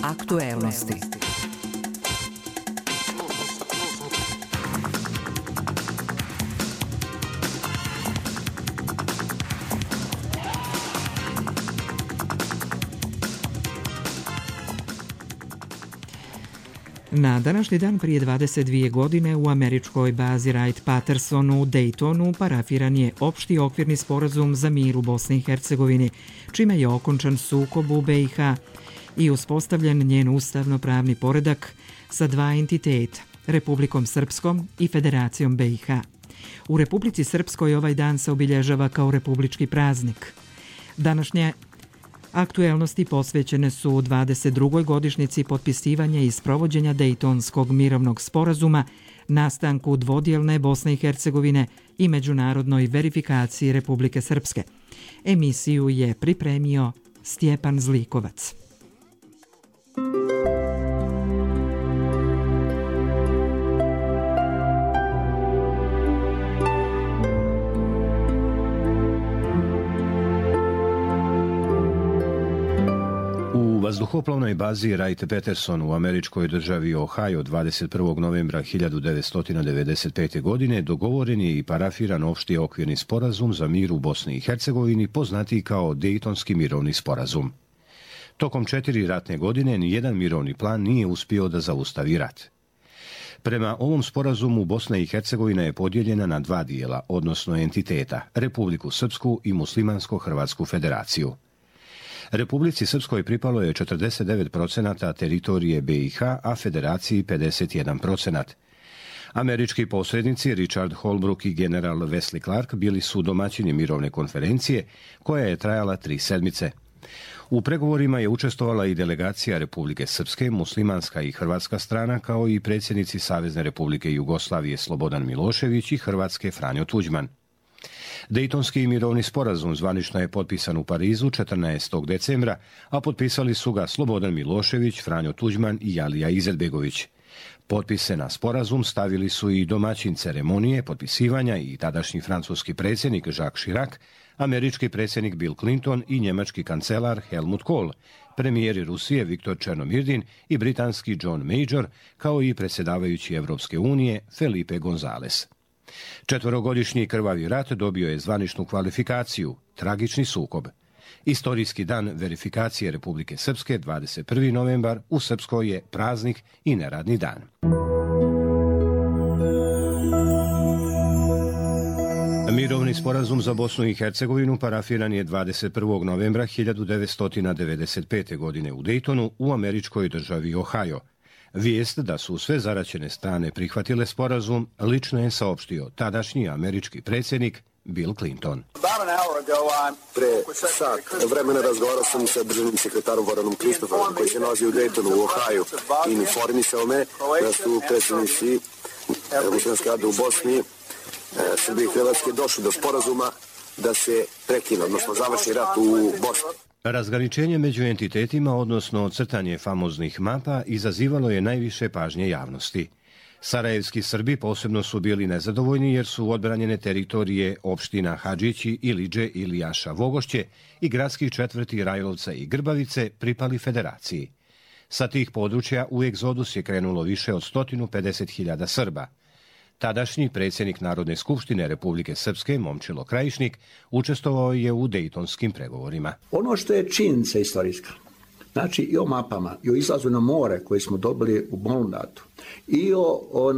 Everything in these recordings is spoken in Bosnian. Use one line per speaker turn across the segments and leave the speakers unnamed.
Aktuelnosti. Na današnji dan prije 22 godine u američkoj bazi Wright-Patterson u Daytonu parafiran je opšti okvirni sporazum za mir u Bosni i Hercegovini, čime je okončan sukob u BiH i uspostavljen njen ustavno-pravni poredak sa dva entiteta, Republikom Srpskom i Federacijom BiH. U Republici Srpskoj ovaj dan se obilježava kao republički praznik. Današnje aktuelnosti posvećene su 22. godišnjici potpisivanja i sprovođenja Dejtonskog mirovnog sporazuma, nastanku dvodjelne Bosne i Hercegovine i međunarodnoj verifikaciji Republike Srpske. Emisiju je pripremio Stjepan Zlikovac.
U vazduhoplovnoj bazi Wright-Patterson u američkoj državi Ohio 21. novembra 1995. godine dogovoren je i parafiran opšti okvirni sporazum za mir u Bosni i Hercegovini, poznatiji kao Dejtonski mirovni sporazum. Tokom 4 ratne godine nijedan mirovni plan nije uspio da zaustavi rat. Prema ovom sporazumu Bosna i Hercegovina je podijeljena na dva dijela, odnosno entiteta, Republiku Srpsku i Muslimansko-Hrvatsku federaciju. Republici Srpskoj pripalo je 49% teritorije BiH, a Federaciji 51%. Američki posrednici Richard Holbrooke i general Wesley Clark bili su domaćini mirovne konferencije, koja je trajala 3 sedmice. U pregovorima je učestvovala i delegacija Republike Srpske, muslimanska i hrvatska strana, kao i predsjednici Savezne Republike Jugoslavije Slobodan Milošević i Hrvatske Franjo Tuđman. Dejtonski mirovni sporazum zvanično je potpisan u Parizu 14. decembra, a potpisali su ga Slobodan Milošević, Franjo Tuđman i Alija Izetbegović. Potpise na sporazum stavili su i domaćin ceremonije potpisivanja i tadašnji francuski predsjednik Jacques Chirac, američki predsjednik Bill Clinton i njemački kancelar Helmut Kohl, premijeri Rusije Viktor Černomirdin i britanski John Major, kao i predsjedavajući Evropske unije Felipe González. 4-godišnji krvavi rat dobio je zvaničnu kvalifikaciju, tragični sukob. Istorijski dan verifikacije Republike Srpske, 21. novembar, u Srpskoj je praznik i neradni dan. Mirovni sporazum za Bosnu i Hercegovinu parafiran je 21. novembra 1995. godine u Dejtonu u američkoj državi Ohio. Vijest da su sve zaraćene strane prihvatile sporazum lično je saopštio tadašnji američki predsjednik Bill Clinton.
Pre sat vremena razgovarao sam sa državnim sekretarom Varanom Kristoforom, koji se nalazi u Dejtonu u Ohio, i informisao me da su predsjednici muslimanske rade u Bosni, Srbije i Hrvatske došli do sporazuma da se prekine, odnosno završi rat u Bosni.
Razgraničenje među entitetima, odnosno crtanje famoznih mapa, izazivalo je najviše pažnje javnosti. Sarajevski Srbi posebno su bili nezadovoljni jer su odbranjene teritorije opština Hadžići, Iliđe, Ilijaša, Vogošće i gradskih četvrti Rajlovca i Grbavice pripali federaciji. Sa tih područja u egzodus je krenulo više od 150.000 Srba. Tadašnji predsjednik Narodne skupštine Republike Srpske, Momčilo Krajišnik, učestvovao je u dejtonskim pregovorima.
Ono što je činjenica istorijska, znači i o mapama, i o izlazu na more koje smo dobili u Molundatu, i o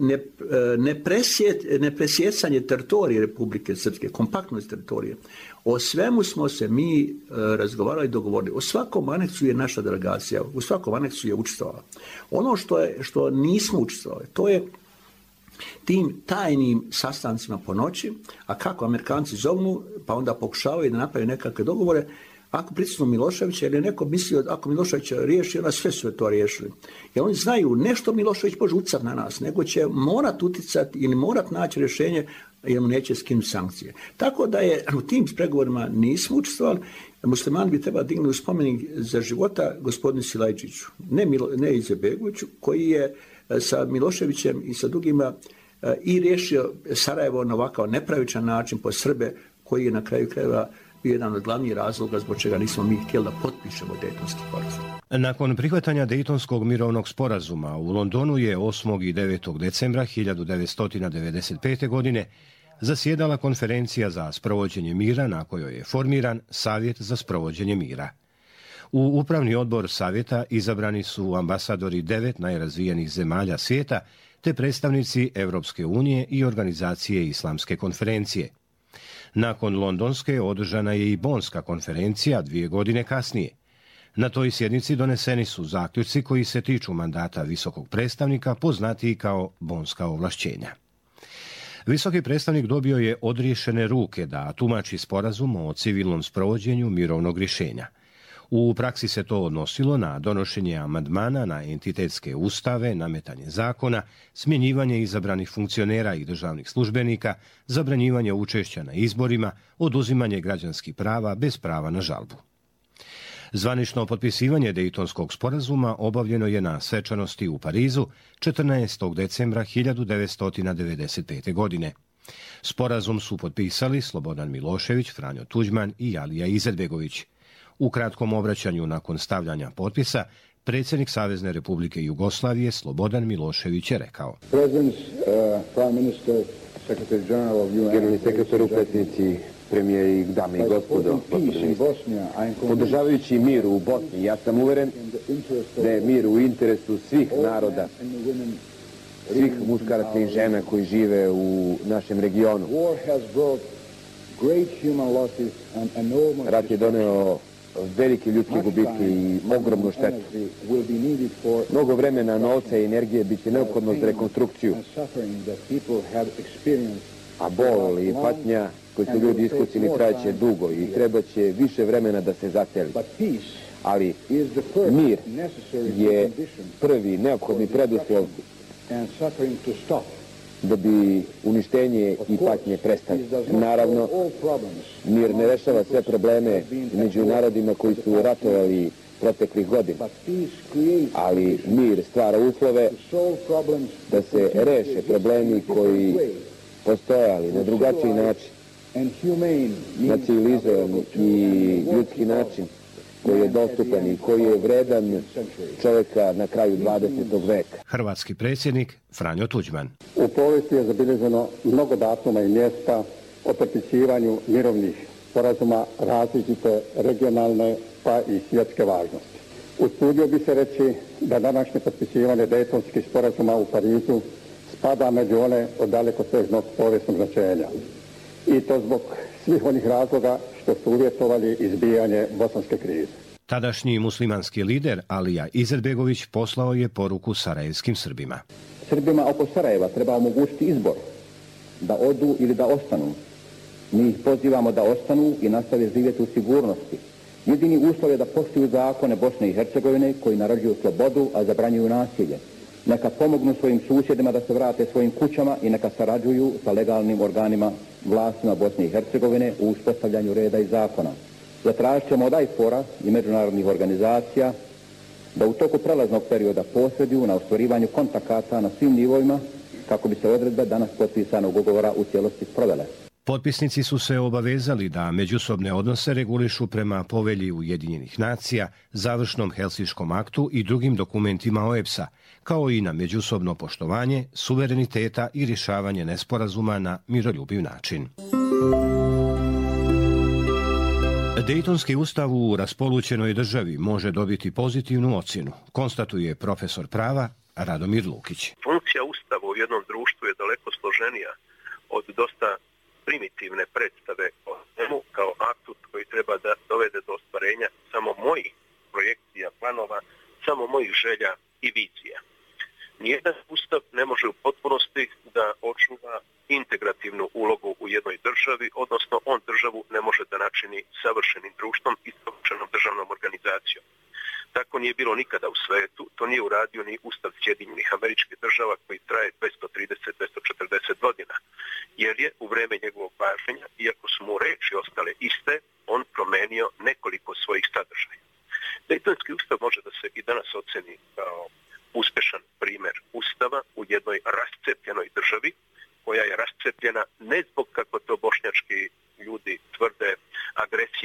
nepresjecanje teritorije Republike Srpske, kompaktnost teritorije, o svemu smo se mi razgovarali i dogovorili. O svakom aneksu je naša delegacija, u svakom aneksu je učestvovala. Ono što nismo učestvovali, to je tim tajnim sastancima po noći, a kako Amerikanci zovnu, pa onda pokušavaju da napravi nekakve dogovore, ako pritisnu Miloševića, jer je neko mislio ako Miloševića riješi, onda sve su to riješili. Jer oni znaju, nešto Milošević može utjecati na nas, nego će morat utjecati ili morat naći rješenje, jer mu neće skinuti sankcije. Tako da je u tim pregovorima nismo učestvovali. Muslimani bi trebali dignuti spomenik za života gospodinu Silajčiću, ne Izetbegoviću, koji je sa Miloševićem i sa drugima i riješio Sarajevo na ovakav nepravičan način po Srbe, koji je na kraju krajeva bio jedan od glavnih razloga zbog čega nismo mi htjeli da potpišemo Dejtonski sporazum.
Nakon prihvatanja Dejtonskog mirovnog sporazuma u Londonu je 8. i 9. decembra 1995. godine zasjedala konferencija za sprovođenje mira na kojoj je formiran Savjet za sprovođenje mira. U upravni odbor savjeta izabrani su ambasadori 9 najrazvijenijih zemalja svijeta te predstavnici Europske unije i organizacije Islamske konferencije. Nakon londonske održana je i Bonska konferencija 2 godine kasnije. Na toj sjednici doneseni su zaključci koji se tiču mandata visokog predstavnika, poznatiji kao Bonska ovlašćenja. Visoki predstavnik dobio je odriješene ruke da tumači sporazum o civilnom sprovođenju mirovnog rješenja. U praksi se to odnosilo na donošenje amandmana na entitetske ustave, nametanje zakona, smjenjivanje izabranih funkcionera i državnih službenika, zabranjivanje učešća na izborima, oduzimanje građanskih prava bez prava na žalbu. Zvanično potpisivanje Dejtonskog sporazuma obavljeno je na svečanosti u Parizu 14. decembra 1995. godine. Sporazum su potpisali Slobodan Milošević, Franjo Tuđman i Alija Izetbegović. U kratkom obraćanju nakon stavljanja potpisa, predsjednik Savezne Republike Jugoslavije Slobodan Milošević je rekao:
Generalni sekretar, predsjednici, premijeri i dame i gospodo, podržavajući mir u Bosni, ja sam uveren da je mir u interesu svih naroda, svih muškaraca i žena koji žive u našem regionu. Rat je doneo velike ljudske gubitke i ogromnu štetu. Mnogo vremena, novca i energije bit će neophodno za rekonstrukciju. A bol i patnja koji su ljudi iskusili trajaće dugo i treba će više vremena da se zateli. Ali mir je prvi neophodni preduslov da bi uništenje i patnje prestali. Naravno, mir ne rešava sve probleme među narodima koji su ratovali proteklih godina, ali mir stvara uslove da se reše problemi koji postojali na drugačiji način, na civilizovan i ljudski način koji je dostupan i koji je vredan čovjeka na kraju 20. veka.
Hrvatski predsjednik Franjo Tuđman.
U povijesti je zabilježeno mnogo datuma i mjesta o potpisivanju mirovnih sporazuma različite regionalne pa i svjetske važnosti. Usudio bi se reći da današnje potpisivanje Dejtonskih sporazuma u Parizu spada među one od dalekosežnog povijesnog značenja. I to zbog svih onih razloga što su uvjetovali izbijanje bosanske krize.
Tadašnji muslimanski lider Alija Izetbegović poslao je poruku sarajevskim Srbima.
Srbima oko Sarajeva treba omogućiti izbor da odu ili da ostanu. Mi ih pozivamo da ostanu i nastave živjeti u sigurnosti. Jedini uslov je da poštuju zakone Bosne i Hercegovine koji naređuju slobodu, a zabranjuju nasilje. Neka pomognu svojim susjedima da se vrate svojim kućama i neka sarađuju sa legalnim organima vlastima Bosne i Hercegovine u uspostavljanju reda i zakona. Zatražit ćemo od IFOR-a i međunarodnih organizacija da u toku prelaznog perioda posreduju na ostvarivanju kontakata na svim nivoima kako bi se odredbe danas potpisanog ugovora u cijelosti sprovele.
Potpisnici su se obavezali da međusobne odnose regulišu prema Povelji Ujedinjenih nacija, završnom Helsinškom aktu i drugim dokumentima OEBS-a, kao i na međusobno poštovanje, suvereniteta i rješavanje nesporazuma na miroljubiv način. Dejtonski ustav u raspolućenoj državi može dobiti pozitivnu ocjenu, konstatuje profesor prava Radomir Lukić.
Funkcija ustava u jednom društvu je daleko složenija od dosta primitivne predstave o njemu kao aktu koji treba da dovede do ostvarenja samo mojih projekcija, planova, samo mojih želja i vizija. Nijedan ustav ne može u potpunosti da očuva integrativnu ulogu u jednoj državi, odnosno on državu ne može da načini savršenim društvom i savršenom državnom organizacijom. Tako nije bilo nikada u svetu, to nije uradio ni Ustav Sjedinjenih Američkih Država koji traje 230-240 godina, jer je u vreme njegovog važenja, iako su mu reči ostale iste, on promenio nekoliko svojih sadržaja. Dejtonski ustav može da se i danas oceni kao uspešan primjer ustava u jednoj rascepljenoj državi, koja je rascepljena ne zbog, kako to bošnjački ljudi tvrde, agresije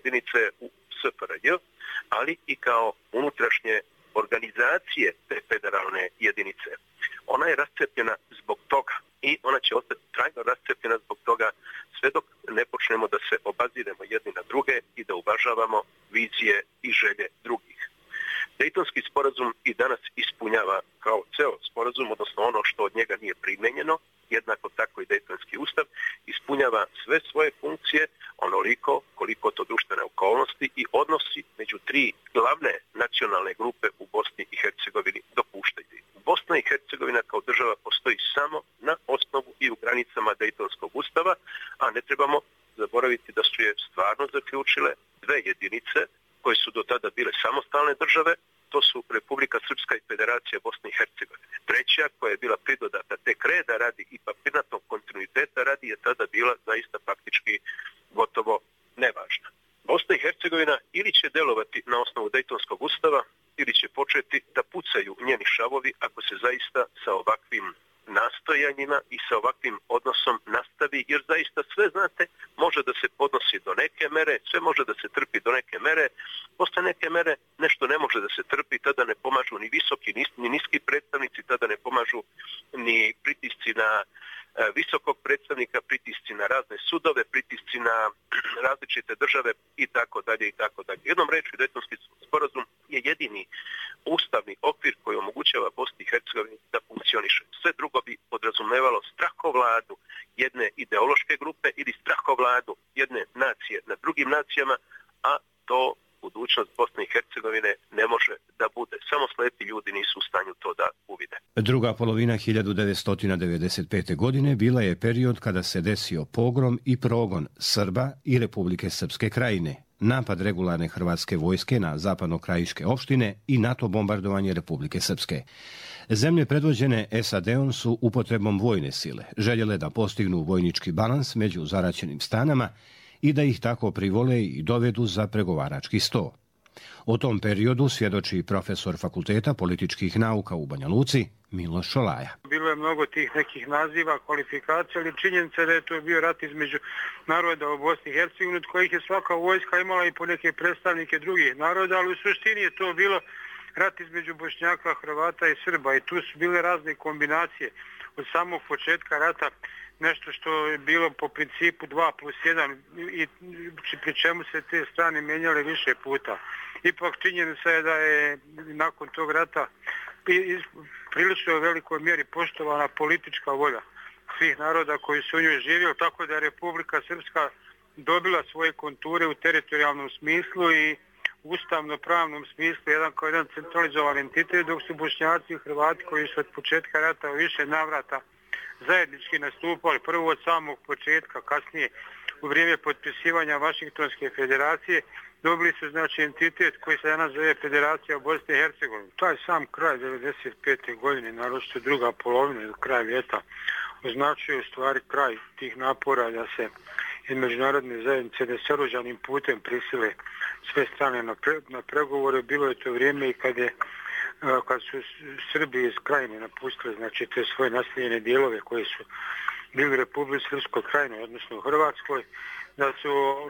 jedinice u SFRJ, ali i kao unutrašnje organizacije te federalne jedinice. Ona je rascepljena zbog toga i ona će ostati trajno rascepljena zbog toga sve dok ne počnemo da se obaziremo jedni na druge i da uvažavamo vizije i želje drugih. Dejtonski sporazum i danas ispunjava kao ceo sporazum, odnosno ono što od njega nije primenjeno, jednako tako i Dejtonski ustav, ispunjava sve svoje funkcije onoliko koliko to društvene okolnosti i odnosi među tri glavne nacionalne grupe u Bosni i Hercegovini dopuštaju. Bosna i Hercegovina kao država postoji samo na osnovu i u granicama Dejtonskog ustava, a ne trebamo zaboraviti da su je stvarno zaključile dve jedinice koje su do tada bile samostalne države, to su Republika Srpska i Federacija Bosne i Hercegovine. Treća, koja je bila pridodata tek reda radi i papirnatnog kontinuiteta radi, je tada bila zaista faktički gotovo nevažna. Bosna i Hercegovina ili će delovati na osnovu Dejtonskog ustava, ili će početi da pucaju njeni šavovi ako se zaista sa ovakvim nastojanjima i sa ovakvim odnosom nastavi, jer zaista sve, znate, može da se podnosi do neke mere, sve može da se trpi do neke mere, posle neke mere nešto ne može da se trpi, tada ne pomažu ni visoki ni niski predstavnici, tada ne pomažu ni pritisci na visokog predstavnika, pritisci na razne sudove, pritisci na različite države i tako dalje i tako dalje. Jednom rečju, Dejtonski sporazum je jedini ustavni okvir koji omogućava Bosni i Hercegovini da funkcioniše. Sve drugo bi podrazumevalo strahovladu jedne ideološke grupe ili strahovladu jedne nacije nad drugim nacijama, a to budućnost Bosne i Hercegovine ne može da bude. Samo slepi ljudi nisu u stanju to da uvide.
Druga polovina 1995. godine bila je period kada se desio pogrom i progon Srba i Republike Srpske Krajine, napad regularne hrvatske vojske na zapadno-krajiške opštine i NATO bombardovanje Republike Srpske. Zemlje predvođene SAD-om su upotrebom vojne sile željele da postignu vojnički balans među zaraćenim stranama i da ih tako privole i dovedu za pregovarački sto. O tom periodu svjedoči profesor Fakulteta političkih nauka u Banja Luci Miloš Šolaja.
Bilo je mnogo tih nekih naziva, kvalifikacija, ali činjenica da je to bio rat između naroda u Bosni i Hercegovini, od kojih je svaka vojska imala i po neke predstavnike drugih naroda, ali u suštini je to bilo rat između Bošnjaka, Hrvata i Srba i tu su bile razne kombinacije od samog početka rata. Nešto što je bilo po principu 2+1 i pri čemu se te strane mijenjale više puta. Ipak činjenica je da je nakon tog rata prilično u velikoj mjeri poštovana politička volja svih naroda koji su u njoj živjeli, tako da je Republika Srpska dobila svoje konture u teritorijalnom smislu i ustavno-pravnom smislu kao jedan centralizovan entitet, dok su Bošnjaci i Hrvati koji su od početka rata u više navrata zajednički nastupali, prvo od samog početka, kasnije u vrijeme potpisivanja Vašingtonske federacije, dobili su znači entitet koji se danas zove Federacija Bosne i Hercegovine. Taj sam kraj 1995. godine, naročito druga polovina do kraja ljeta, označuje u stvari kraj tih napora da se iz međunarodne zajednice nesoružanim putem prisile sve strane na pregovore. Bilo je to vrijeme i kad su Srbi iz Krajine napustili znači te svoje naseljene dijelove koje su bili u Republici Srpskoj Krajini, odnosno u Hrvatskoj, da su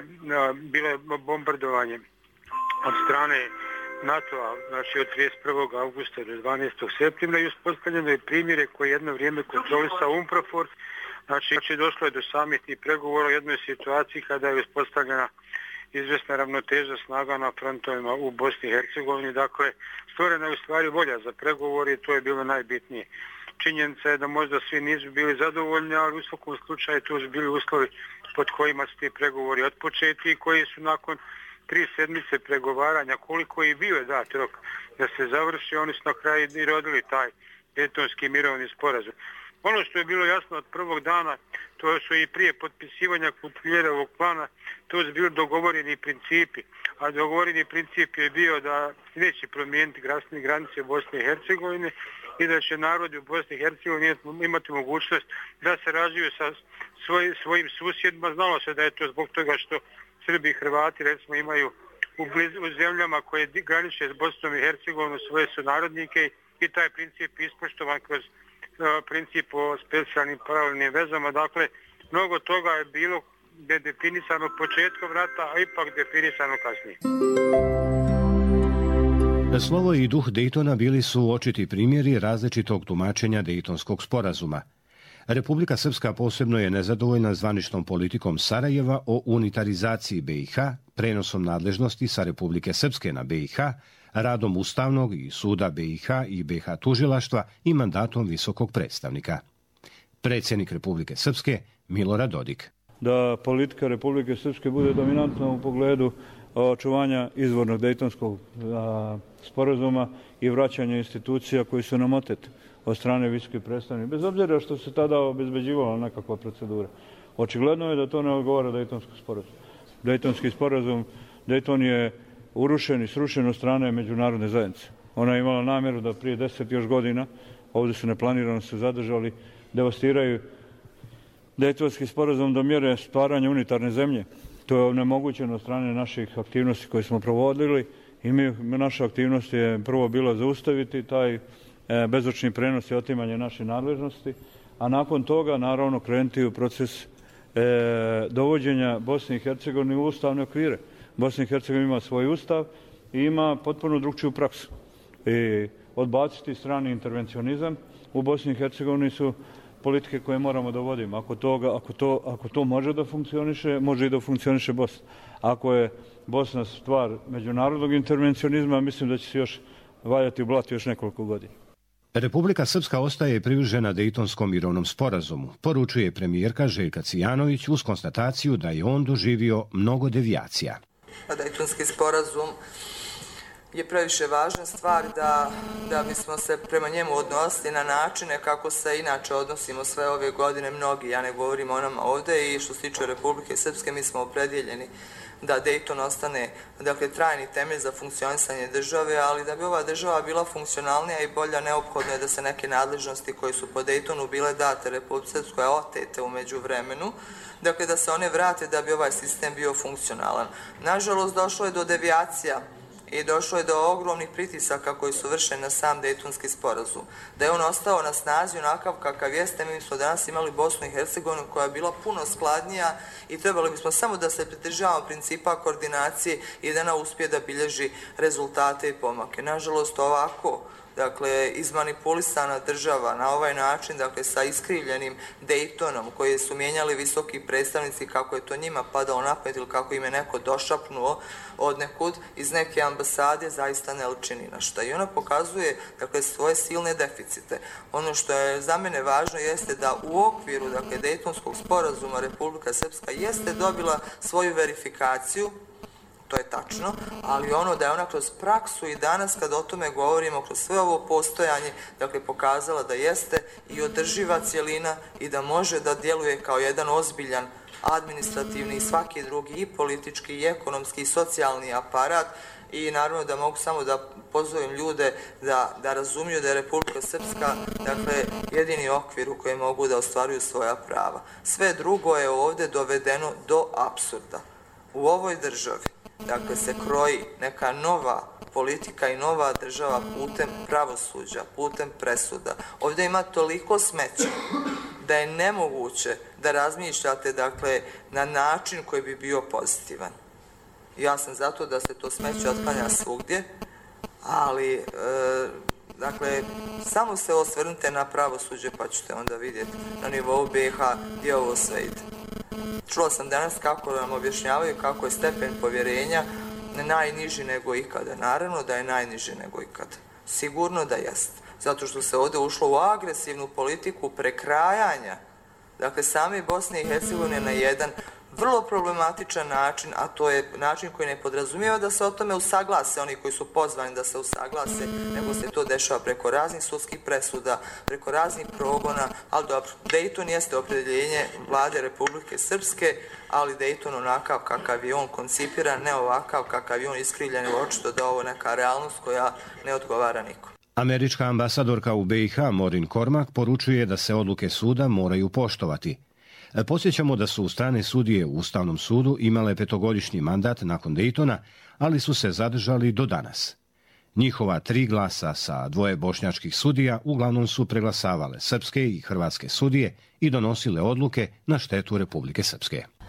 bile bombardovanje od strane NATO-a, znači od 31. augusta do 12. septembra i uspostavljeno je primjere koje jedno vrijeme kontrolisao UNPROFOR. Znači došlo je do samih tih pregovora u jednoj situaciji kada je uspostavljena izvesna ravnoteža snaga na frontovima u Bosni i Hercegovini. Dakle, stvorena je u stvari volja za pregovore i to je bilo najbitnije. Činjenica je da možda svi nisu bili zadovoljni, ali u svakom slučaju to su bili uslovi pod kojima su ti pregovori otpočeti i koji su nakon 3 sedmice pregovaranja, koliko i bio je dat rok da se završi, oni su na kraju i rodili taj Dejtonski mirovni sporazum. Ono što je bilo jasno od prvog dana, to su i prije potpisivanja Kutljerovog plana, to su bili dogovoreni principi, a dogovoreni princip je bio da neće promijeniti granice Bosne i Hercegovine i da će narodi u Bosni i Hercegovini imati mogućnost da se razviju sa svojim susjedima. Znalo se da je to zbog toga što Srbi i Hrvati recimo imaju u zemljama koje graniče s Bosnom i Hercegovinom svoje sunarodnike i taj princip je ispoštovan kroz princip o specijalnim paralelnim vezama. Dakle, mnogo toga je bilo je definisano početkom rata, a ipak definisano kasnije.
Slovo i duh Dejtona bili su očiti primjeri različitog tumačenja Dejtonskog sporazuma. Republika Srpska posebno je nezadovoljna zvaničnom politikom Sarajeva o unitarizaciji BiH, prenosom nadležnosti sa Republike Srpske na BiH, radom Ustavnog i Suda BiH i BiH tužilaštva i mandatom visokog predstavnika. Predsjednik Republike Srpske Milorad Dodik.
Da politika Republike Srpske bude dominantna u pogledu očuvanja izvornog Dejtonskog sporazuma i vraćanja institucija koji su nam otete od strane visokih predstavnika, bez obzira što se tada obezbeđivala nekakva procedura. Očigledno je da to ne odgovara Dejtonskom sporazumu. Dejtonski sporazum, Dejton je urušen i srušen od strane međunarodne zajednice. Ona je imala namjeru da prije 10 još godina, ovdje su neplanirano se zadržali, devastiraju Dejtonski sporazum do mjere stvaranja unitarne zemlje. To je onemogućeno od strane naših aktivnosti koje smo provodili i naša aktivnost je prvo bila zaustaviti taj bezočni prenos i otimanje naše nadležnosti, a nakon toga naravno krenuti u proces dovođenja Bosne i Hercegovine u ustavne okvire. Bosna i Hercegovina ima svoj ustav i ima potpuno drugčiju praksu. I odbaciti strani intervencionizam u Bosni i Hercegovini su politike koje moramo da vodimo. Ako to može da funkcioniše, može i da funkcioniše Bosna. Ako je Bosna stvar međunarodnog intervencionizma, mislim da će se još valjati u blatu još nekoliko godina.
Republika Srpska ostaje privržena Dejtonskom mirovnom sporazumu, poručuje premijerka Željka Cijanović uz konstataciju da je on doživio mnogo devijacija.
Dejtonski sporazum je previše važna stvar da bismo se prema njemu odnosili na načine kako se inače odnosimo sve ove godine mnogi. Ja ne govorim o nama ovdje i što se tiče Republike Srpske mi smo opredjeljeni da Dejton ostane trajni temelj za funkcionisanje države, ali da bi ova država bila funkcionalnija i bolja, neophodno je da se neke nadležnosti koje su po Dejtonu bile date Republike Srpskoj, otete u međuvremenu, da se one vrate da bi ovaj sistem bio funkcionalan. Nažalost, došlo je do devijacija i došlo je do ogromnih pritisaka koji su vršeni na sam Dejtonski sporazum. Da je on ostao na snazi onakav kakav jeste, mi smo danas imali Bosnu i Hercegovinu koja je bila puno skladnija i trebali bismo samo da se pridržavamo principa koordinacije i da ona uspije da bilježi rezultate i pomake. Nažalost, ovako, izmanipulisana država na ovaj način, sa iskrivljenim Dejtonom koji su mijenjali visoki predstavnici kako je to njima padalo na pamet ili kako im je neko došapnuo od nekud iz neke ambasade, zaista ne liči ni na šta. I ona pokazuje svoje silne deficite. Ono što je za mene važno jeste da u okviru Dejtonskog sporazuma Republika Srpska jeste dobila svoju verifikaciju, to je tačno, ali ono da je ona kroz praksu i danas kad o tome govorimo, kroz sve ovo postojanje, pokazala da jeste i održiva cjelina i da može da djeluje kao jedan ozbiljan administrativni i svaki drugi i politički i ekonomski i socijalni aparat i naravno da mogu samo da pozovem ljude da razumiju da je Republika Srpska jedini okvir u kojem mogu da ostvaruju svoja prava. Sve drugo je ovdje dovedeno do apsurda. U ovoj državi se kroji neka nova politika i nova država putem pravosuđa, putem presuda. Ovdje ima toliko smeća da je nemoguće da razmišljate na način koji bi bio pozitivan. Ja sam zato da se to smeće otklanja svugdje, ali samo se osvrnite na pravosuđe pa ćete onda vidjeti na nivou BiH gdje ovo sve ide. Čuo sam danas kako nam objašnjavaju kako je stepen povjerenja najniži nego ikada. Naravno da je najniži nego ikada. Sigurno da jest. Zato što se ovdje ušlo u agresivnu politiku prekrajanja same Bosne i Hercegovine na jedan vrlo problematičan način, a to je način koji ne podrazumijeva da se o tome usaglase oni koji su pozvani da se usaglase, nego se to dešava preko raznih sudskih presuda, preko raznih progona, ali dobro, Dejton jeste opredjeljenje vlade Republike Srpske, ali Dejton onakav kakav je on koncipiran, ne ovakav kakav je on iskrivljen, očito da ovo neka realnost koja ne odgovara nikom.
Američka ambasadorka u BiH Maureen Cormack poručuje da se odluke suda moraju poštovati. Podsjećamo da su strane sudije u Ustavnom sudu imale 5-godišnji mandat nakon Dejtona, ali su se zadržali do danas. Njihova 3 glasa sa 2 bošnjačkih sudija uglavnom su preglasavale srpske i hrvatske sudije i donosile odluke na štetu Republike Srpske.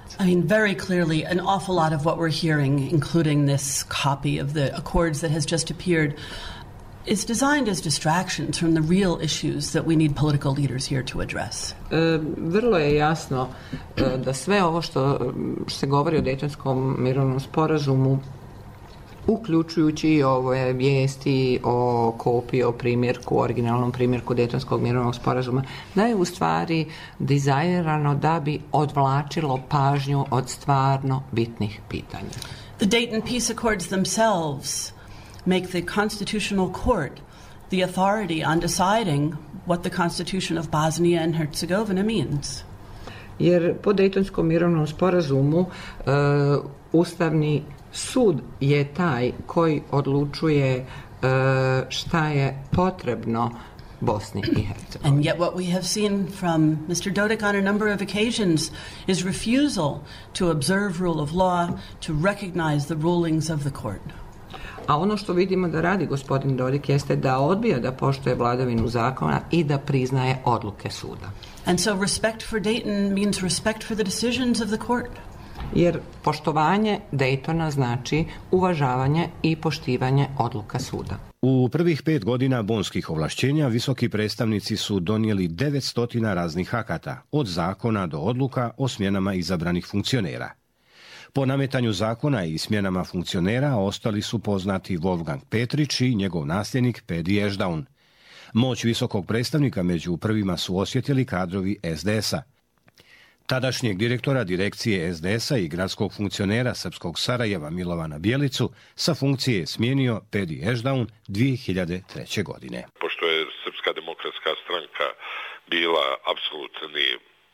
I mean, very clearly, an awful lot of what we're hearing, including this copy of the Accords that has just appeared, is designed as distractions from the real issues that we need political leaders here to address.
Vrlo je jasno da sve ovo što se govori o Dejtonskom mirovnom sporazumu, uključujući i ove vijesti o kopiji, o primjerku, originalnom primjerku Dejtonskog mirovnog sporazuma, da je u stvari dizajnirano da bi odvlačilo pažnju od stvarno bitnih pitanja.
The Dayton Peace Accords themselves make the Constitutional Court the authority on deciding what the Constitution of Bosnia and Herzegovina means.
Jer po Dejtonskom mirovnom sporazumu Ustavni sud je taj koji odlučuje šta je potrebno Bosni i Hercegovini.
And yet what we have seen from Mr. Dodik on a number of occasions is refusal to observe rule of law, to recognize the rulings of the court.
A ono što vidimo da radi gospodin Dodik jeste da odbija da poštuje vladavinu zakona i da priznaje odluke suda.
And so respect for Dayton means respect for the decisions of the court.
Jer poštovanje Daytona znači uvažavanje i poštivanje odluka suda.
U prvih 5 godina bonskih ovlašćenja visoki predstavnici su donijeli 900 raznih akata, od zakona do odluka o smjenama izabranih funkcionera. Po nametanju zakona i smjenama funkcionera ostali su poznati Wolfgang Petrić i njegov nasljednik Pedi Ešdaun. Moć visokog predstavnika među prvima su osjetili kadrovi SDS-a. Tadašnjeg direktora direkcije SDS-a i gradskog funkcionera srpskog Sarajeva Milovana Bjelicu sa funkcije je smijenio Pedi Ešdaun 2003. godine.
Pošto je Srpska demokratska stranka bila apsolutni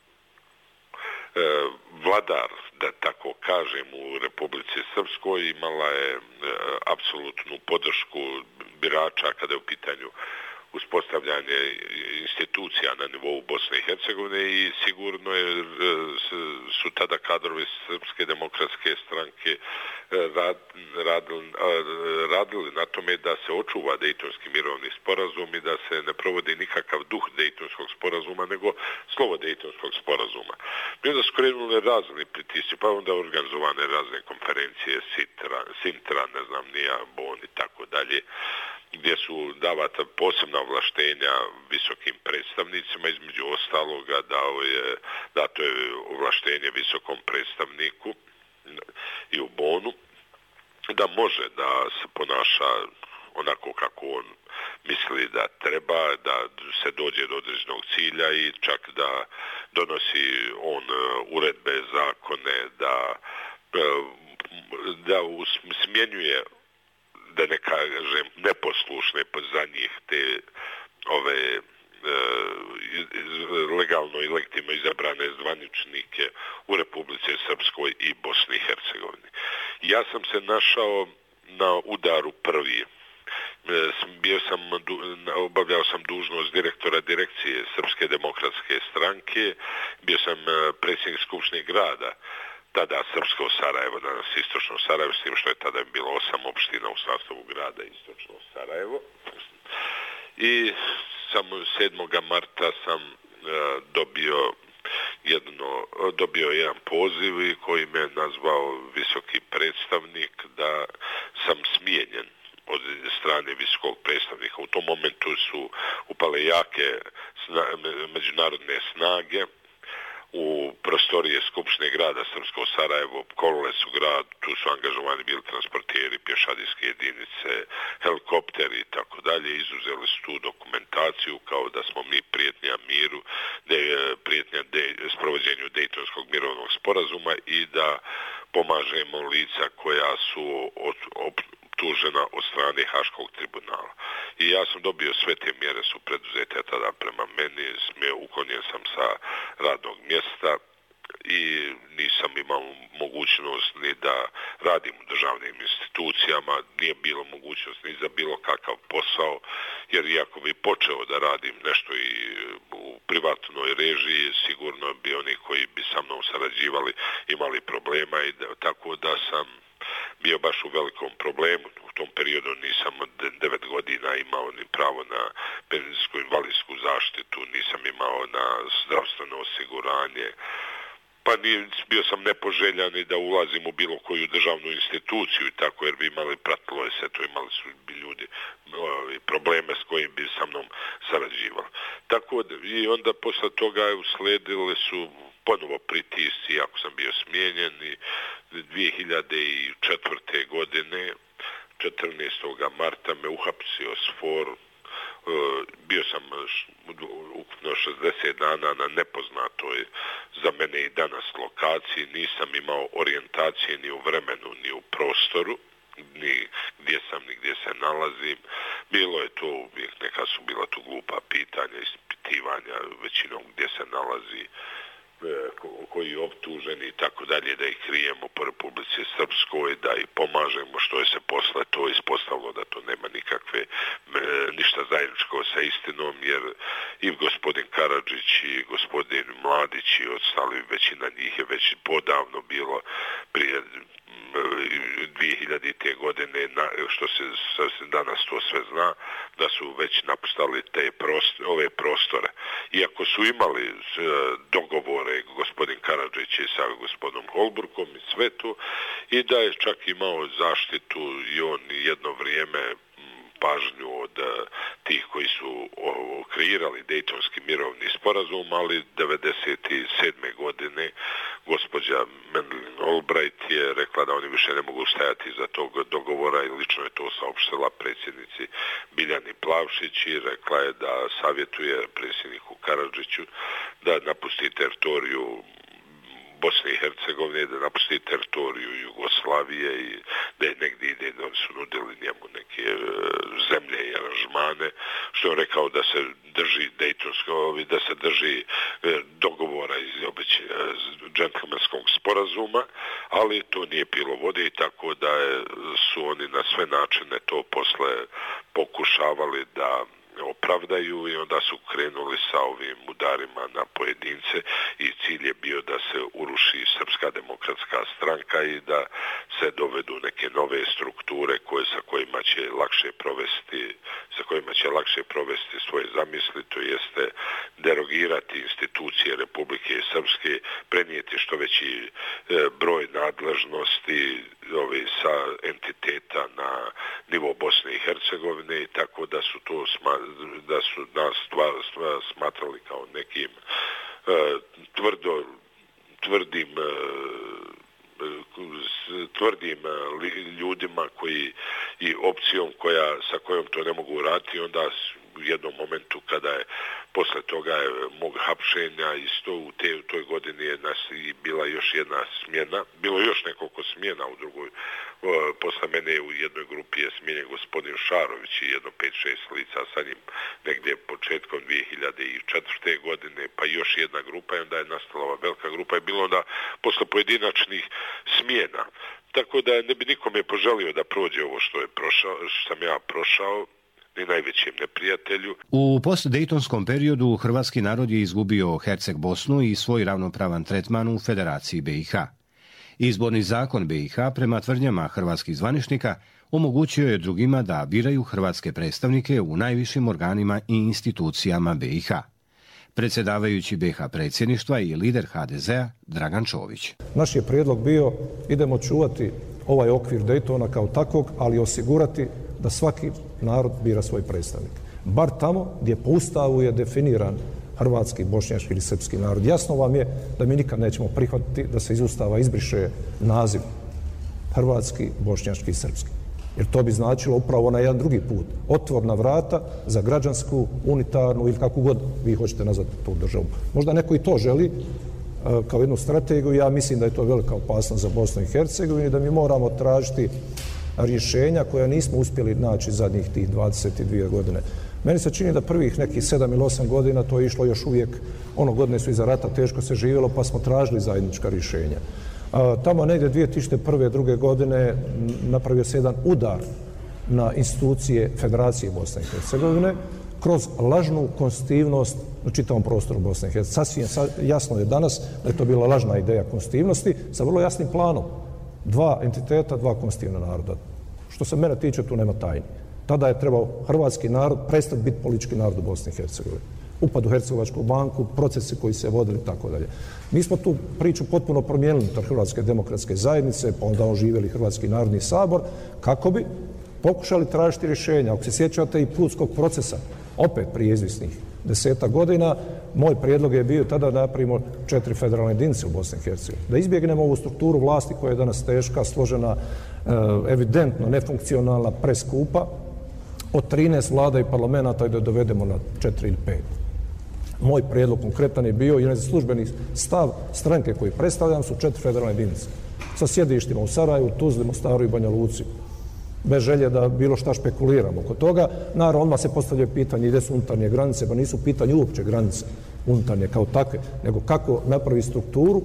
vladar, da tako kažem, u Republici Srpskoj, imala je apsolutnu podršku birača kada je u pitanju uspostavljanje institucija na nivou Bosne i Hercegovine i sigurno su tada kadrovi Srpske demokratske stranke radili na tome da se očuva Dejtonski mirovni sporazum i da se ne provodi nikakav duh Dejtonskog sporazuma, nego slovo Dejtonskog sporazuma. I onda su krenuli razni pritisci, pa onda organizovane razne konferencije, Sintra, ne znam, nija, Bon i tako dalje, gdje su davata posebna ovlaštenja visokim predstavnicima, između ostaloga dato je ovlaštenje visokom predstavniku i u Bonu da može da se ponaša onako kako on misli da treba, da se dođe do određenog cilja i čak da donosi on uredbe, zakone, da smjenjuje, da ne kažem, neposlušne za njih te ove legalno i legitimno izabrane zvaničnike u Republici Srpskoj i Bosni i Hercegovini. Ja sam se našao na udaru prvi. Obavljao sam dužnost direktora direkcije Srpske demokratske stranke, bio sam predsjednik Skupštine grada, tada Srpsko Sarajevo, danas Istočno Sarajevo, s tim što je tada bilo 8 opština u sastavu grada Istočno Sarajevo. I samo 7. marta sam dobio jedan poziv koji me nazvao visoki predstavnik da sam smijenjen od strane visokog predstavnika. U tom momentu su upale jake međunarodne snage u prostorije Skupštine grada Srpsko Sarajevo, kolile su grad, tu su angažovani bili transporteri, pješadijske jedinice, helikopteri i tako dalje. Izuzeli su tu dokumentaciju kao da smo mi prijetnja miru, prijetnja sprovođenju Dejtonskog mirovnog sporazuma i da pomažemo lica koja su optužena od strane Haškog tribunala. I ja sam dobio sve te mjere su preduzete tada prema meni, uklonjen sam sa radnog mjesta i nisam imao mogućnost ni da radim u državnim institucijama, nije bilo mogućnost ni za bilo kakav posao, jer iako bi počeo da radim nešto i u privatnoj režiji, sigurno bi oni koji bi sa mnom sarađivali imali problema i tako da sam bio baš u velikom problemu. U tom periodu nisam od 9 godina imao ni pravo na penzijsku invalidsku zaštitu, nisam imao na zdravstveno osiguranje Pa bio sam nepoželjan i da ulazim u bilo koju državnu instituciju i tako, jer bi imali, pratilo je se to, imali su bi ljudi probleme s kojim bi sa mnom sarađivali. Tako da, i onda posle toga usledile su ponovo pritisci, ako sam bio smijenjen, i 2004. godine 14. marta me uhapsio SFOR. Bio sam ukupno 60 dana na nepoznatoj za mene i danas lokaciji, nisam imao orijentacije ni u vremenu ni u prostoru, ni gdje sam, ni gdje se nalazim. Bilo je to uvijek, neka su bila tu glupa pitanja, ispitivanja većinom gdje se nalazi, koji je optuženi i tako dalje, da ih krijemo po Republici Srpskoj, da ih pomažemo, što je se posle to ispostavilo da to nema ništa zajedničko sa istinom, jer i gospodin Karadžić i gospodin Mladić i ostali, većina njih je već podavno bilo prije 2000. godine, što se danas to sve zna, da su već napustali ove prostore. Iako su imali dogovore gospodin Karadžić i sa gospodinom Holbrookom i sve to, i da je čak imao zaštitu i on jedno vrijeme pažnju od tih koji su kreirali Dejtonski mirovni sporazum, ali 1997. godine gospođa Madeleine Albright je rekla da oni više ne mogu stajati iza tog dogovora i lično je to saopštila predsjednici Biljani Plavšić i rekla je da savjetuje predsjedniku Karadžiću da napusti teritoriju Bosne i Hercegovine, da napusti teritoriju Jugoslavije i da je negdje ide, da su nudili njemu neke zemlje i aranžmane, što je rekao da se drži Dejtonskog, da se drži dogovora iz džentlmenskog sporazuma, ali to nije pilo vode i tako da su oni na sve načine to posle pokušavali da opravdaju i onda su krenuli sa ovim udarima na pojedince i cilj je bio da se uruši Srpska demokratska stranka i da se dovedu neke nove strukture sa kojima će lakše provesti svoje zamisli, to jeste derogirati institucije Republike Srpske, prenijeti što veći broj nadležnosti sa entiteta na nivo Bosne i Hercegovine i tako da su to nas smatrali kao nekim tvrdim ljudima koji i opcijom sa kojom to ne mogu raditi, onda u jednom momentu kada je posle toga mog hapšenja isto u toj godini je bila još jedna smjena, bilo još nekoliko smjena u drugoj, posle mene u jednoj grupi je smijenjen gospodin Šarović i jedno 5-6 lica sa njim negdje početkom 2004. godine, pa još jedna grupa i onda je nastala ova velika grupa i bilo onda posle pojedinačnih smjena. Tako da ne bi nikome poželio da prođe ovo što sam ja prošao, ni najvećem neprijatelju.
U postdejtonskom periodu hrvatski narod je izgubio Herceg Bosnu i svoj ravnopravan tretman u Federaciji BiH. Izborni zakon BiH, prema tvrdnjama hrvatskih zvaničnika, omogućio je drugima da biraju hrvatske predstavnike u najvišim organima i institucijama BiH. Predsjedavajući BiH predsjedništva i lider HDZ-a Dragan Čović.
Naš je prijedlog bio idemo čuvati ovaj okvir Dejtona kao takvog, ali osigurati da svaki narod bira svoj predstavnik. Bar tamo gdje po Ustavu je definiran hrvatski, bošnjački ili srpski narod. Jasno vam je da mi nikad nećemo prihvatiti da se iz Ustava izbriše naziv hrvatski, bošnjački i srpski. Jer to bi značilo upravo na jedan drugi put. Otvorna vrata za građansku, unitarnu ili kako god vi hoćete nazvati tu državu. Možda neko i to želi kao jednu strategiju. Ja mislim da je to velika opasnost za Bosnu i Hercegovinu i da mi moramo tražiti rješenja koja nismo uspjeli naći zadnjih tih 22 godine. Meni se čini da prvih nekih 7 ili 8 godina to je išlo još uvijek, godine su iza rata, teško se živjelo pa smo tražili zajednička rješenja. Tamo negdje 2001. druge godine napravio se jedan udar na institucije Federacije Bosne i Hercegovine kroz lažnu konstitutivnost na čitavom prostoru Bosne i Hercegovine. Sasvim jasno je danas da je to bila lažna ideja konstitutivnosti sa vrlo jasnim planom. 2 entiteta, 2 konstitutivna naroda. Što se mene tiče, tu nema tajni. Tada je trebao hrvatski narod prestati biti politički narod u Bosni i Hercegovini. upad u Hercegovačku banku, procesi koji se vodili i tako dalje. Mi smo tu priču potpuno promijenili unutar Hrvatske demokratske zajednice, pa onda oživjeli Hrvatski narodni sabor, kako bi pokušali tražiti rješenja. Ako se sjećate i Pulskog procesa, opet prije izvisnih 10 godina, moj prijedlog je bio tada da napravimo 4 federalne jedinice u Bosni i Hercegovini. Da izbjegnemo ovu strukturu vlasti koja je danas teška, složena, evidentno nefunkcionalna, preskupa, od 13 vlada i parlamenta i da dovedemo na 4 ili 5. Moj prijedlog konkretan je bio, jer službeni stav stranke koji predstavljam su 4 federalne jedinice. Sa sjedištima u Sarajevu, Tuzli, Mostaru i Banja Luci. Bez želje da bilo šta špekuliramo oko toga. Naravno, odmah se postavlja pitanje gdje su unutarnje granice, pa nisu pitanje uopće granice unutarnje kao takve, nego kako napravi strukturu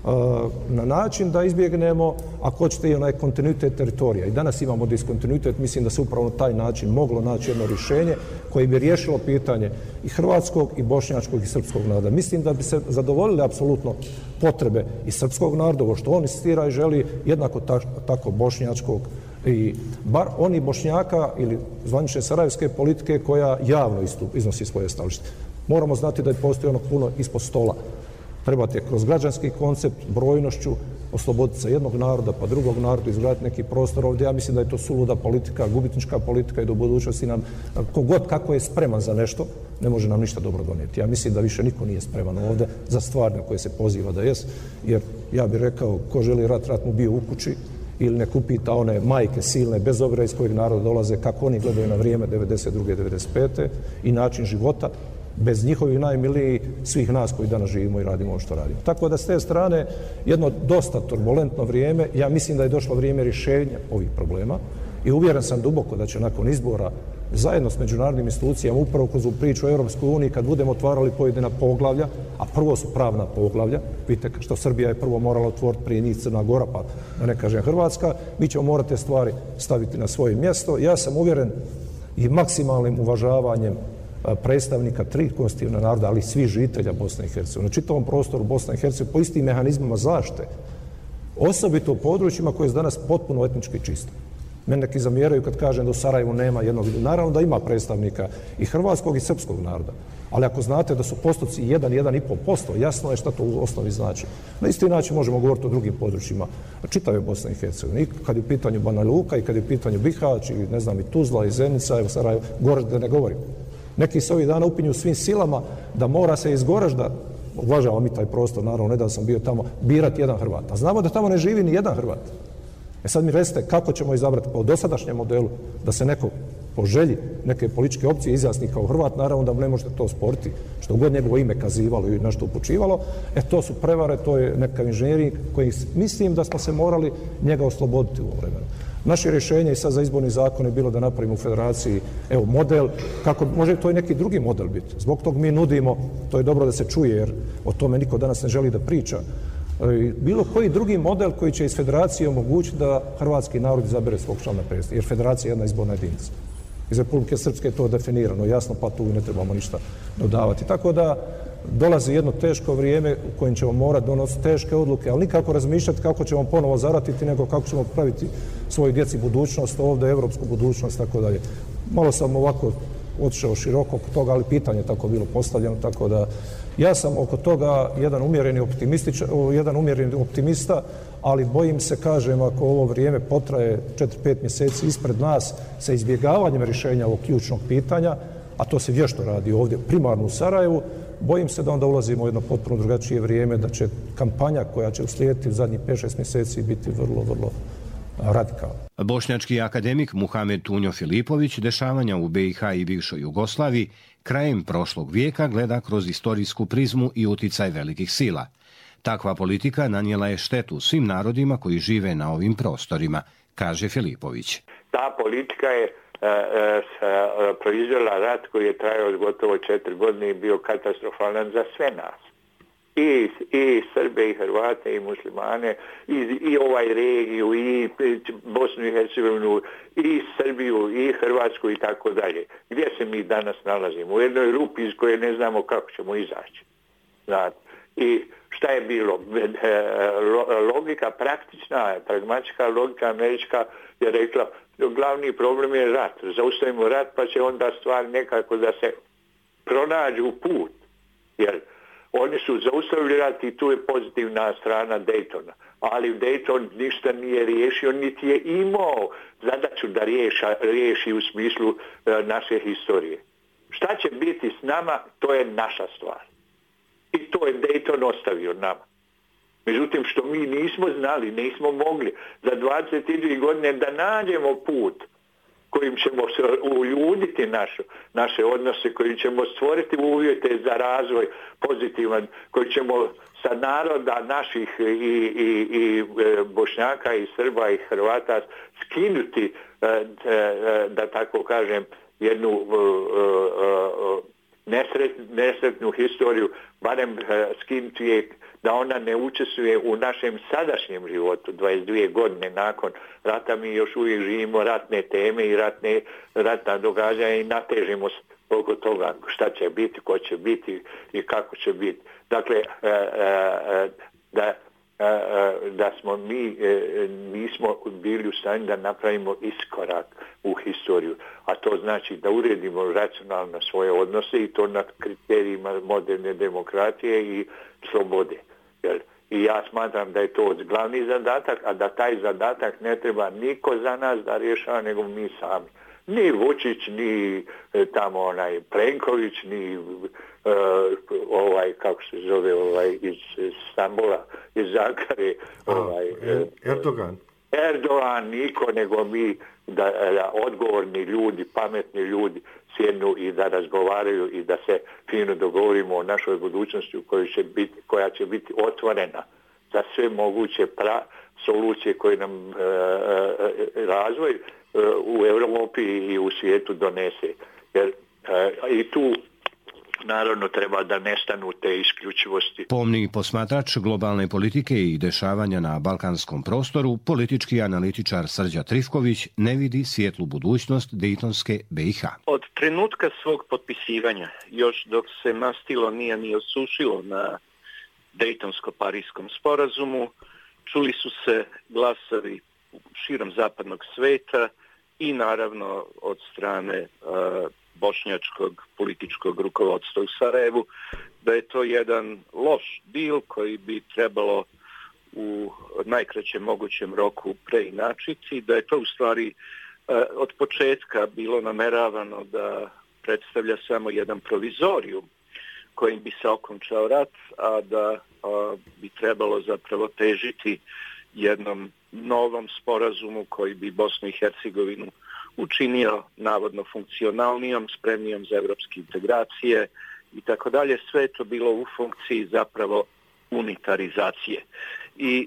na način da izbjegnemo, ako hoćete, i onaj kontinuitet teritorija. I danas imamo diskontinuitet, mislim da se upravo na taj način moglo naći jedno rješenje koje bi riješilo pitanje i hrvatskog, i bošnjačkog, i srpskog naroda. Mislim da bi se zadovoljile apsolutno potrebe i srpskog naroda, ovo što on insistira i želi, jednako tako bošnjačkog, i bar oni Bošnjaka ili zvanične sarajevske politike koja javno iznosi svoje stajalište. Moramo znati da je postoji ono puno ispod stola. Trebate kroz građanski koncept, brojnošću, osloboditi se jednog naroda pa drugog naroda, izgraditi neki prostor ovdje. Ja mislim da je to suluda politika, gubitnička politika i do budućnosti nam, kogod kako je spreman za nešto, ne može nam ništa dobro donijeti. Ja mislim da više niko nije spreman ovdje za stvari na koje se poziva da jest, jer ja bih rekao, ko želi rat, rat mu bio u kući, ili nek upita one majke silne, bez obzira iz kojeg naroda dolaze, kako oni gledaju na vrijeme 92. 95. i način života, bez njihovih najmilijih svih nas koji danas živimo i radimo ovo što radimo. Tako da s te strane jedno dosta turbulentno vrijeme, ja mislim da je došlo vrijeme rješenja ovih problema i uvjeren sam duboko da će nakon izbora zajedno s međunarodnim institucijama upravo kroz priču o Europskoj uniji, kad budemo otvarali pojedina poglavlja, a prvo su pravna poglavlja, vidite što Srbija je prvo morala otvoriti, prije njih Crna Gora, pa da ne kažem Hrvatska, mi ćemo morati te stvari staviti na svoje mjesto. Ja sam uvjeren i maksimalnim uvažavanjem predstavnika 3 konstitutivna naroda, ali i svih žitelja Bosne i Hercegovine, na čitavom prostoru Bosne i Hercegovine, po istim mehanizmima zaštite, osobito u područjima koje je danas potpuno etnički čisto. Mene neki zamjeraju kad kažem da u Sarajevu nema jednog, naravno da ima predstavnika i hrvatskog i srpskog naroda, ali ako znate da su postoci 1,5%, jasno je šta to u osnovi znači. Na isti način možemo govoriti o drugim područjima čitave Bosne i Hercegovine. I kad je u pitanju Banja Luka, i kad je u pitanju Bihać, i ne znam, i Tuzla, i Zenica, i Sarajevo, Goraž da ne govorim. Neki se ovih dana upinju svim silama da mora se iz Goražda, uvažavamo mi taj prostor, naravno, ne da sam bio tamo, birati jedan Hrvat. A znamo da tamo ne živi ni jedan Hrvat. Sad mi recite kako ćemo izabrati po dosadašnjem modelu da se neko po želji neke političke opcije izjasni kao Hrvat, naravno da ne možete to sporiti, što god njegovo ime kazivalo i nešto upućivalo, to su prevare, to je neka inženjering koji mislim da smo se morali njega osloboditi u ovom vremenu. Naše rješenje i sad za izborni zakon je bilo da napravimo u federaciji model, kako može to i neki drugi model biti. Zbog tog mi nudimo, to je dobro da se čuje jer o tome niko danas ne želi da priča, bilo koji drugi model koji će iz federacije omogućiti da hrvatski narod izabere svog člana predstavnika, jer federacija je jedna izborna jedinica. Iz Republike Srpske je to definirano, jasno, pa tu ne trebamo ništa dodavati. Tako da dolazi jedno teško vrijeme u kojem ćemo morati donositi teške odluke, ali nikako razmišljati kako ćemo ponovo zaratiti, nego kako ćemo praviti svojoj djeci budućnost ovdje, evropsku budućnost, tako dalje. Malo sam ovako otišao široko oko toga, ali pitanje je tako bilo postavljeno, tako da ja sam oko toga jedan umjereni optimista, ali bojim se, kažem, ako ovo vrijeme potraje 4-5 mjeseci ispred nas sa izbjegavanjem rješenja ovog ključnog pitanja, a to se vješto radi ovdje, primarno u Sarajevu, bojim se da onda ulazimo u jedno potpuno drugačije vrijeme, da će kampanja koja će uslijediti u zadnjih 5-6 mjeseci biti vrlo, vrlo radikalna.
Bošnjački akademik Muhamed Tunjo Filipović dešavanja u BiH i bivšoj Jugoslaviji krajem prošlog vijeka gleda kroz istorijsku prizmu i uticaj velikih sila. Takva politika nanijela je štetu svim narodima koji žive na ovim prostorima, kaže Filipović.
Ta politika je proizvela rat koji je trajao gotovo 4 godine i bio katastrofalan za sve nas. I Srbe, i Hrvate, i muslimane, i ovaj regiju, i Bosnu i Hercegovinu, i Srbiju, i Hrvatsku i tako dalje. Gdje se mi danas nalazimo? U jednoj rupi iz koje ne znamo kako ćemo izaći. Znate? I šta je bilo? Logika praktična, pragmatička logika američka je rekla glavni problem je rat. Zaustavimo rat pa će onda stvar nekako da se pronađu put, jer oni su zaustavili rat i tu je pozitivna strana Daytona. Ali Dayton ništa nije riješio, niti je imao zadaću da riješi u smislu naše historije. Šta će biti s nama, to je naša stvar. I to je Dayton ostavio nama. Međutim, što mi nismo znali, nismo mogli za 22 godine da nađemo put kojim ćemo uljuditi naše odnose, kojim ćemo stvoriti uvjete za razvoj pozitivan, koji ćemo sa naroda naših i Bošnjaka i Srba i Hrvata skinuti, da tako kažem, jednu nesretnu historiju, barem skinuti je da ona ne učestvuje u našem sadašnjem životu. 22 godine nakon rata mi još uvijek živimo ratne teme i ratna događanja i natežimo oko toga šta će biti, ko će biti i kako će biti. Dakle, da smo mi nismo bili u stanju da napravimo iskorak u historiju, a to znači da uredimo racionalno svoje odnose i to na kriterijima moderne demokratije i slobode. I ja smatram da je to glavni zadatak, a da taj zadatak ne treba niko za nas da rješava nego mi sami. Ni Vučić, ni tamo onaj Plenković, ni kako se zove iz Stambula, iz Ankare, Erdogan, niko nego mi, da odgovorni ljudi, pametni ljudi sjednu i da razgovaraju i da se fino dogovorimo o našoj budućnosti koja će biti otvorena za sve moguće solucije koje nam razvoj u Europi i u svijetu donese. Jer i tu naravno treba da nestanu te isključivosti.
Pomni posmatrač globalne politike i dešavanja na balkanskom prostoru, politički analitičar Srđa Trifković ne vidi svijetlu budućnost Dejtonske BiH.
Od trenutka svog potpisivanja, još dok se mastilo nije ni osušilo na Dejtonsko-Parijskom sporazumu, čuli su se glasovi širom zapadnog sveta i naravno od strane bošnjačkog političkog rukovodstva u Sarajevu, da je to jedan loš deal koji bi trebalo u najkraćem mogućem roku preinačiti, da je to u stvari od početka bilo nameravano da predstavlja samo jedan provizorijum kojim bi se okončao rat, a da bi trebalo zapravo težiti jednom novom sporazumu koji bi Bosnu i Hercegovinu učinio navodno funkcionalnijom, spremnijom za evropske integracije i tako dalje. Sve je to bilo u funkciji zapravo unitarizacije. I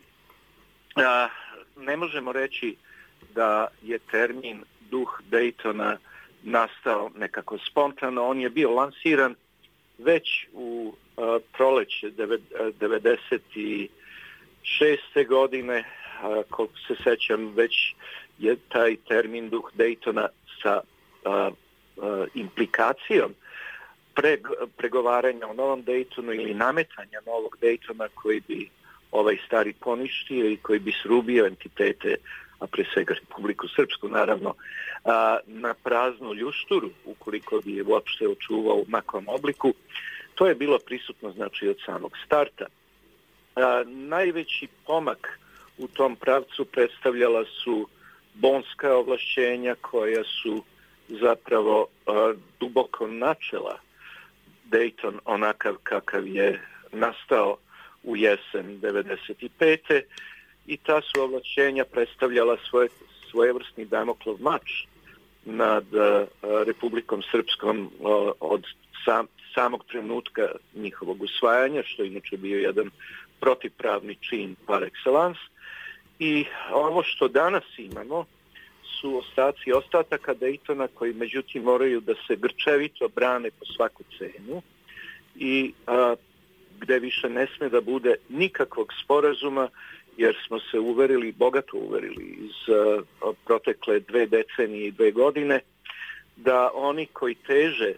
ne možemo reći da je termin duh Daytona nastao nekako spontano. On je bio lansiran već u proleće 96. godine, koliko se sećam, već je taj termin duh Daytona sa implikacijom pregovaranja o novom Daytonu ili nametanja novog Daytona koji bi ovaj stari poništio i koji bi srubio entitete, a pre svega Republiku Srpsku naravno, na praznu ljušturu, ukoliko bi je uopšte očuvao u makvom obliku. To je bilo prisutno znači od samog starta. Najveći pomak u tom pravcu predstavljala su bonska ovlašćenja koja su zapravo duboko načela Dayton onakav kakav je nastao u jesen 95. I ta su ovlašćenja predstavljala svojevrsni Damoklov mač nad Republikom Srpskom od samog trenutka njihovog usvajanja, što inače bio jedan protivpravni čin par excellence. I ovo što danas imamo su ostaci ostataka Daytona koji međutim moraju da se grčevito brane po svaku cenu i gde više ne sme da bude nikakvog sporazuma, jer smo se uverili, bogato uverili iz protekle 2 decenije i 2 godine, da oni koji teže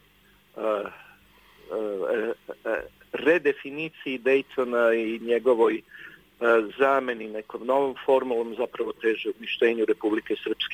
redefiniciji Daytona i njegovoj zameni nekom novom formulom zapravo teže uništenju Republike Srpske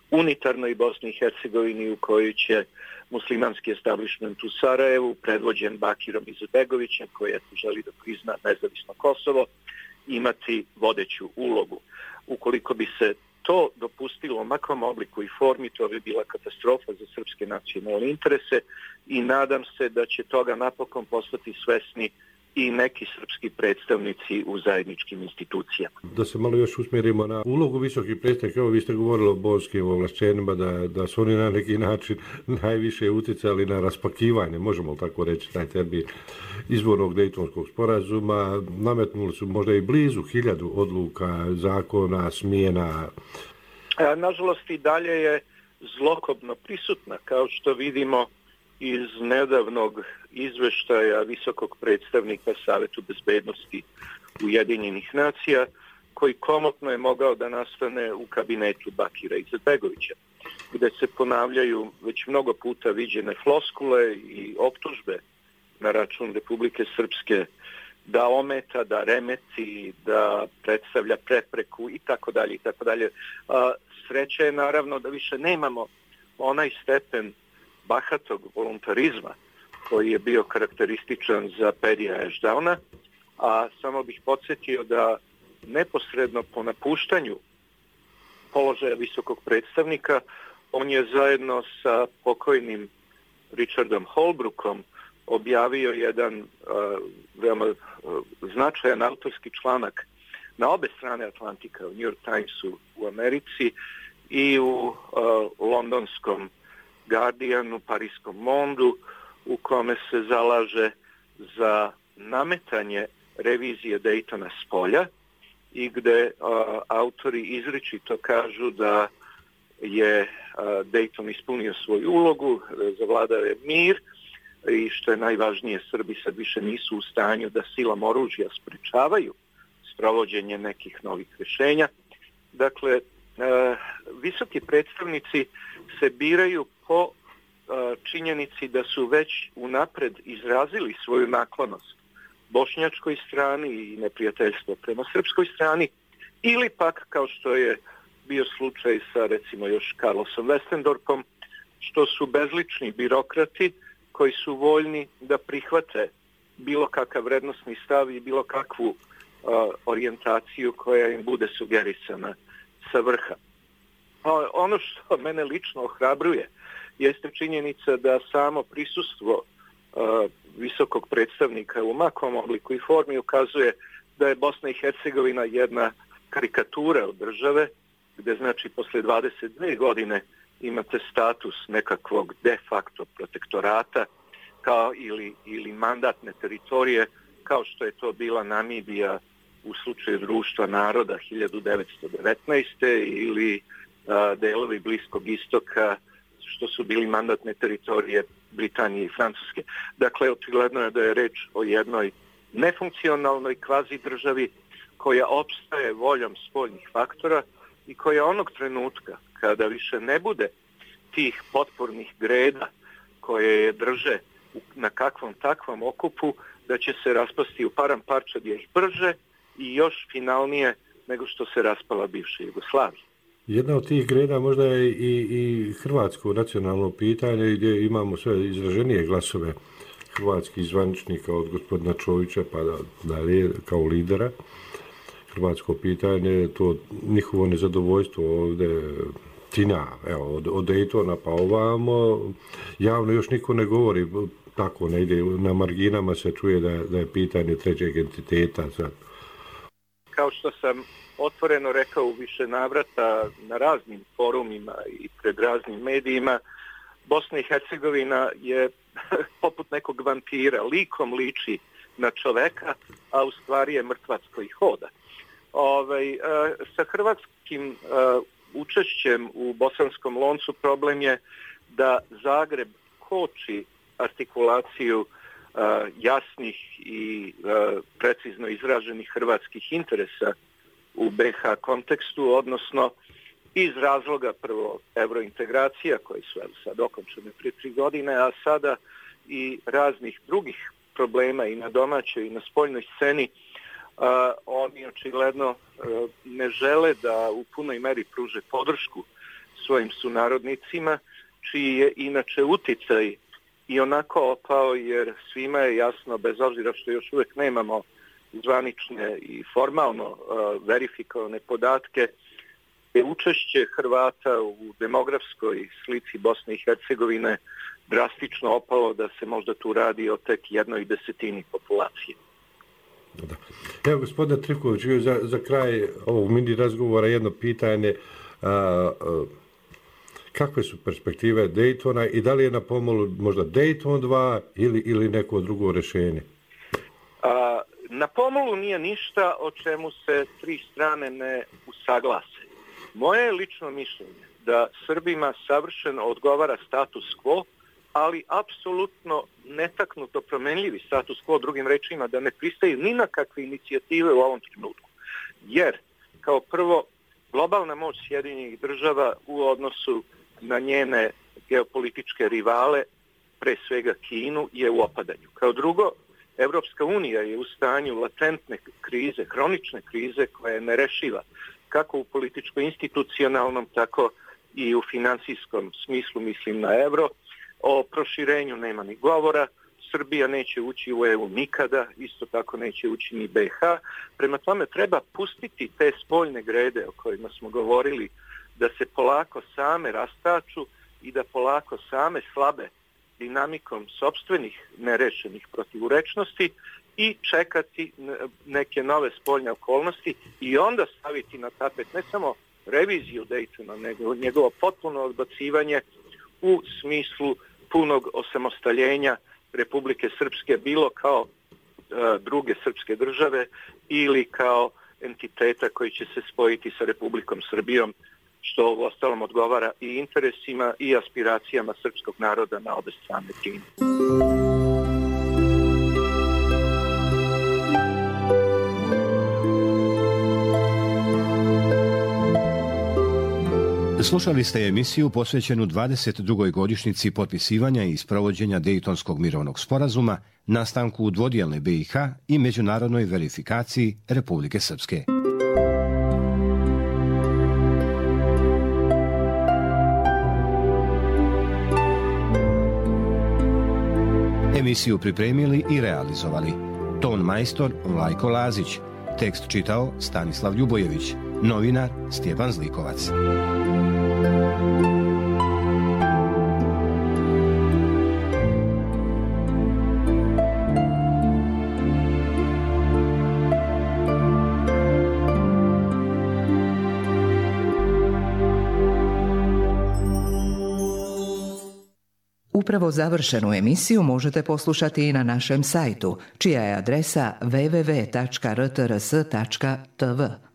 unitarnoj Bosni i Hercegovini u kojoj će muslimanski establishment u Sarajevu, predvođen Bakirom Izetbegovićem, koji želi da prizna nezavisno Kosovo, imati vodeću ulogu. Ukoliko bi se to dopustilo u makvom obliku i formi, to bi bila katastrofa za srpske nacionalne interese i nadam se da će toga napokon postati svesni i neki srpski predstavnici u zajedničkim institucijama.
Da se malo još usmjerimo na ulogu visokih predstavnika. Evo vi ste govorili o borskim ovlašćenjima, da su oni na neki način najviše utjecali na raspakivanje, možemo tako reći taj termin, izvornog Dejtonskog sporazuma. Nametnuli su možda i blizu 1000 odluka, zakona, smjena.
Nažalost i dalje je zlokobno prisutna, kao što vidimo iz nedavnog izveštaja visokog predstavnika Savetu bezbednosti Ujedinjenih nacija, koji komotno je mogao da nastane u kabinetu Bakira Izetbegovića, gde se ponavljaju već mnogo puta viđene floskule i optužbe na račun Republike Srpske da ometa, da remeti, da predstavlja prepreku i tako dalje i tako dalje. Sreća je naravno da više nemamo onaj stepen bahatog voluntarizma koji je bio karakterističan za Perija Ešdauna, a samo bih podsjetio da neposredno po napuštanju položaja visokog predstavnika on je zajedno sa pokojnim Richardom Holbrookom objavio jedan veoma značajan autorski članak na obe strane Atlantika, u New York Timesu u Americi i u londonskom Guardianu, parijskom Mondu, u kome se zalaže za nametanje revizije Daytona s polja i gde autori izričito kažu da je Dayton ispunio svoju ulogu, zavladao je mir i što je najvažnije, Srbi sad više nisu u stanju da silom oružja sprečavaju sprovođenje nekih novih rješenja. Dakle, visoki predstavnici se biraju po činjenici da su već unapred izrazili svoju naklonost bošnjačkoj strani i neprijateljstvo prema srpskoj strani, ili pak, kao što je bio slučaj sa recimo još Carlosom Westendorpom, što su bezlični birokrati koji su voljni da prihvate bilo kakav vrednosni stav i bilo kakvu orijentaciju koja im bude sugerisana sa vrha. Ono što mene lično ohrabruje jeste činjenica da samo prisustvo visokog predstavnika u makom obliku i formi ukazuje da je Bosna i Hercegovina jedna karikatura od države, gde znači posle 22 godine imate status nekakvog de facto protektorata kao ili mandatne teritorije, kao što je to bila Namibija u slučaju Društva naroda 1919. ili delovi Bliskog istoka što su bili mandatne teritorije Britanije i Francuske. Dakle, očigledno je da je reč o jednoj nefunkcionalnoj kvazi državi koja opstaje voljom spoljnih faktora i koja onog trenutka kada više ne bude tih potpornih greda koje je drže na kakvom takvom okupu, da će se raspasti u param parčad brže i još finalnije nego što se raspala bivša Jugoslavija.
Jedna od tih greda možda je i hrvatsko nacionalno pitanje gdje imamo sve izraženije glasove hrvatskih zvaničnika od gospodina Čovića pa dalje kao lidera. Hrvatsko pitanje, to njihovo nezadovoljstvo ovdje tina, evo, od Daytona pa ovamo, javno još niko ne govori, tako ne ide, na marginama se čuje da je pitanje trećeg entiteta.
Kao što sam otvoreno rekao u više navrata na raznim forumima i pred raznim medijima, Bosna i Hercegovina je poput nekog vampira, likom liči na čoveka, a u stvari je mrtvac koji hoda. Sa hrvatskim učešćem u Bosanskom loncu problem je da Zagreb koči artikulaciju jasnih i precizno izraženih hrvatskih interesa u BiH kontekstu, odnosno iz razloga prvo evrointegracija koje su sad okončene prije 3 godine, a sada i raznih drugih problema i na domaćoj i na spoljnoj sceni. Oni očigledno ne žele da u punoj meri pruže podršku svojim sunarodnicima, čiji je inače uticaj i onako opao, jer svima je jasno, bez obzira što još uvijek nemamo zvanične i formalno verifikovane podatke, je učešće Hrvata u demografskoj slici Bosne i Hercegovine drastično opalo, da se možda tu radi o tek 1/10 populacije.
Da. Evo, gospodine Trifković, za kraj ovog mini razgovora jedno pitanje. Kakve su perspektive Daytona i da li je na pomolu možda Dayton 2 ili neko drugo rješenje?
Na pomolu nije ništa o čemu se tri strane ne usaglase. Moje je lično mišljenje da Srbima savršeno odgovara status quo, ali apsolutno netaknuto promenljivi status quo, drugim rečima da ne pristaju ni na kakve inicijative u ovom trenutku. Jer, kao prvo, globalna moć Sjedinjenih država u odnosu na njene geopolitičke rivale, pre svega Kinu, je u opadanju. Kao drugo, Evropska unija je u stanju latentne krize, hronične krize koja je nerešiva, kako u političko-institucionalnom, tako i u finansijskom smislu, mislim na euro. O proširenju nema ni govora, Srbija neće ući u EU nikada, isto tako neće ući ni BiH. Prema tome treba pustiti te spoljne grede o kojima smo govorili, da se polako same rastaču i da polako same slabe dinamikom sopstvenih nerešenih protivurečnosti i čekati neke nove spoljne okolnosti i onda staviti na tapet ne samo reviziju Daytona, nego njegovo potpuno odbacivanje u smislu punog osamostaljenja Republike Srpske, bilo kao druge srpske države ili kao entiteta koji će se spojiti sa Republikom Srbijom, što u ostalom odgovara i interesima i aspiracijama srpskog naroda na obe strane Drine.
Slušali ste emisiju posvećenu 22. godišnjici potpisivanja i sprovođenja Dejtonskog mirovnog sporazuma, nastanku dvodijelne BiH i međunarodnoj verifikaciji Republike Srpske. Emisiju pripremili i realizovali ton majstor Vlajko Lazić, tekst čitao Stanislav Ljubojević, novinar Stjepan Zlikovac.
Upravo završenu emisiju možete poslušati i na našem sajtu, čija je adresa www.rtrs.tv.